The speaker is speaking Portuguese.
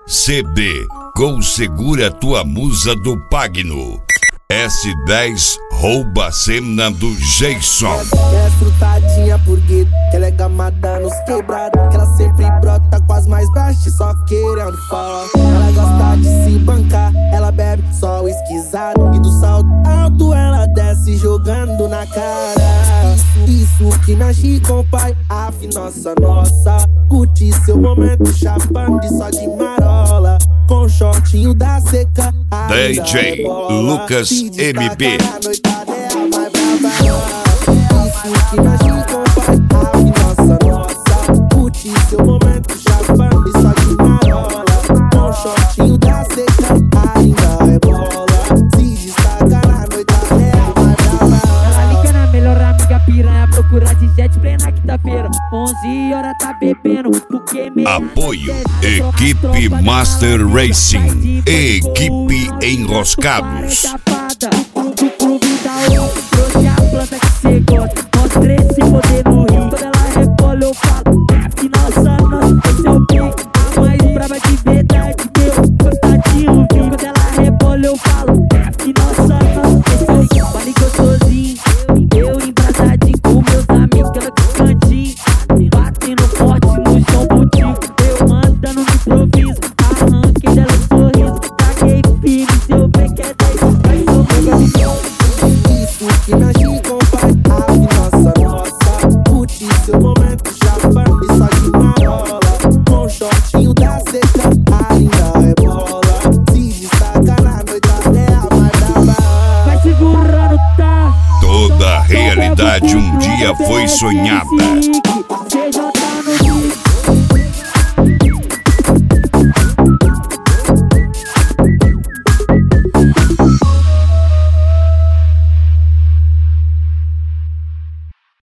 CD com Segura Tua Musa do Pagno. S10 rouba a cena do Jason. É frutadinha porque que ela é gamada nos quebrados, que ela sempre brota com as mais baixas, só querendo falar. Ela gosta de se bancar, ela bebe só o esquisado, e do salto alto ela desce jogando na cara. Isso que mexe com o pai, nossa. Curte seu momento chapando e só de marola, com shortinho da seca. DJ Lucas MB. Isso que mexe com o pai, nossa. Curte seu momento chapando e só de marola, com shortinho da seca. Ainda é bola, se destaca na noitada é a mais brava. Ela liga na melhor amiga piranha, procura de jet plena quinta-feira, 11 horas tá bebendo, porque Apoio Equipe Master Racing, Equipe Enroscados. Do clube da U, trouxe a planta que cê gosta, mostra esse poder no rio. Quando ela rebola eu falo, nossa, esse é o pique, a mais brava de verdade, meu gostadinho vinho. Quando ela rebola eu falo, nossa, esse é o pique, vale gostosinho. Eu embrasadinho com meus amigos, ela de cantinho, batendo forte no chão budinho. Eu mandando no improviso, arranquei dela um sorriso, taquei firme, seu bem que é 10, vai sorrir. Isso que mexe com o pai, nossa. Curte seu momento chapando e só de marola, com shortinho da seca. Ainda é bola, se destaca na noitada é a mais brava. Vai segurando, tá? Toda realidade um dia foi sonhada. CJ